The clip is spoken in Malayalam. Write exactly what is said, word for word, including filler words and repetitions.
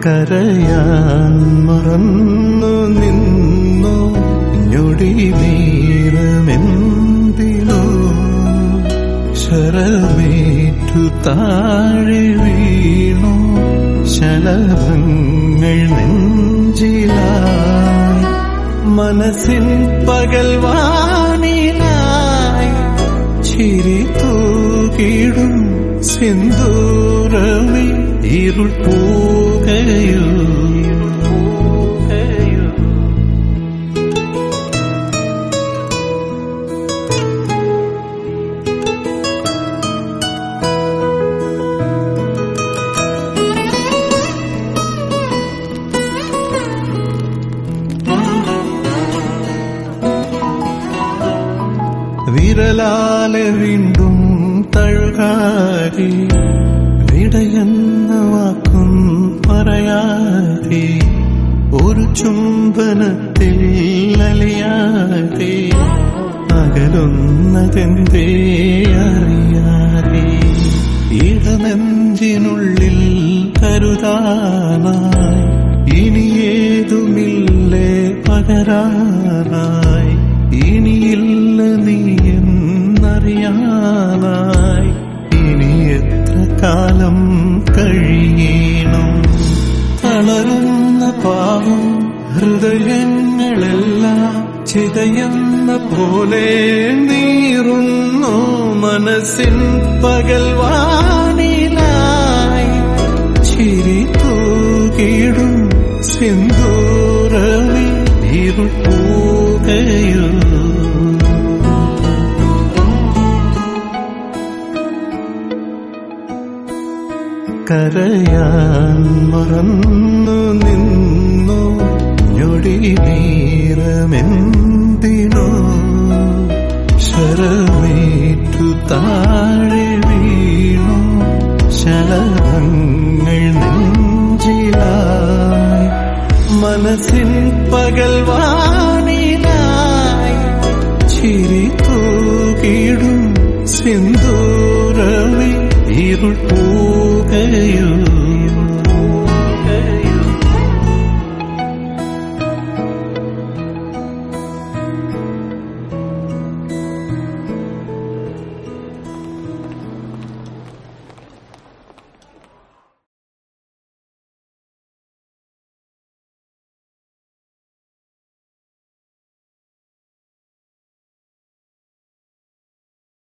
കരയാൻ മറന്നു നിന്നു ഞൊടി നേരമെന്തിനോ ശരമേറ്റു താഴെ വീണു ശലഭങ്ങൾ നെഞ്ചിലായി മനസ്സിൻ പകൽവാനിലായി ചിരി തൂകിടും സിന്ദൂരമേ ഇരുൾ പോകയോ വിരലാലെ വീണ്ടും തഴുകാതെ വിടയെന്ന വാക്കും പറയാതെ ഒരു ചുംബനത്തിൽ അലിയാതെ അകലുന്നതെന്തേ അറിയാതെ ഇടനെഞ്ചിനുള്ളിൽ കരുതാനായി ഇനിയേതുമില്ലേ പകരാനായി ഇനിയില്ല നീ എന്നറിയാനായി ഇനി എത്ര കാലം കഴിയണം തളരുന്ന പാവം ഹൃദയങ്ങളെല്ലാം ചിതയുന്ന പോലെ നീറുന്നു മനസ്സിൻ പകൽവാനിലായി ചിരി തൂകിടും സിന്ദൂരമേ ഇരുൾ പോകയോ കരയാൻ മറന്നു നിന്നു ഞൊടി നേരമെന്തിനോ ശരമേറ്റു താഴെ വീണു ശലഭങ്ങൾ നെഞ്ചിലായി മനസ്സിൻ പകൽവാനിലായി ചിരി തൂകിടും സിന്ദൂരമേ ഇരുൾ പോകയോ